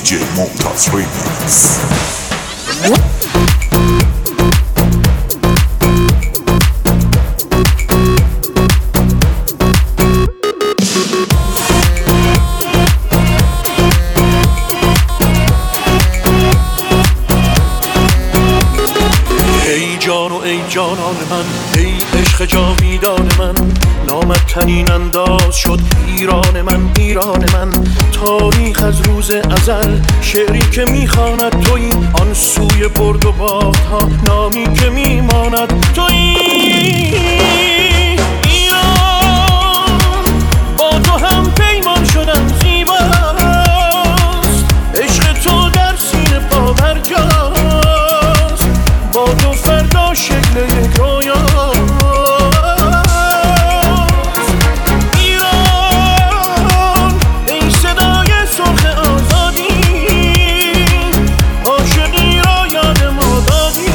DJ Mumtaz Remix. ای جانان من، ای عشق جاویدان من، نامت تنین انداز شد ایران من، ایران من. تاریخ از روز ازل، شعری که میخواند تویی، آن سوی برد و باخت ها نامی که میماند تویی. ایران با تو هم پیمان شدم زیباست، عشق تو در سینه پابرجاست، با تو فردا شکل یک رویاست. ایران ای صدای سرخ آزادی، عاشقی را یاد ما دادی،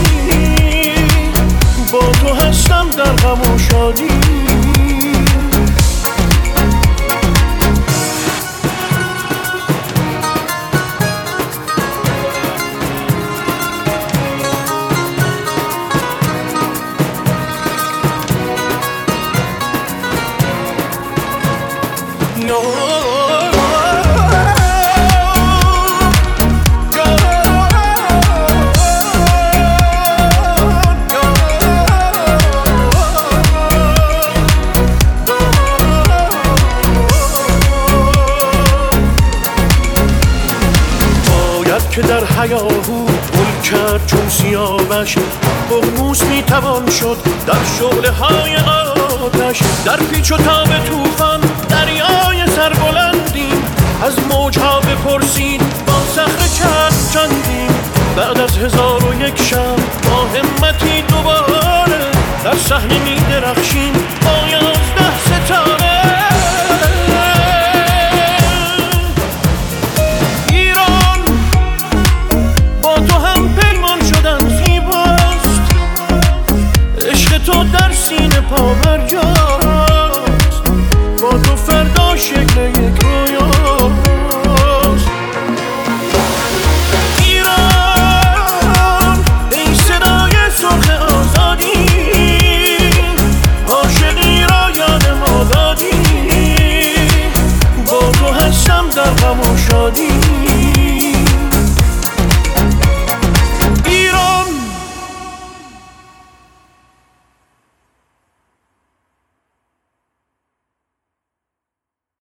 با تو هستم در غم و شادی. که در هیاهو گل کرد چون سیاوش، ققنوس میتوان شد در شعله های آتش. در پیچ و تاب طوفان دریای سربلندیم، از موجها بپرسید با صخره چندیم. بعد از 1001 شب با همتی دوباره در صحنه میدرخشیم.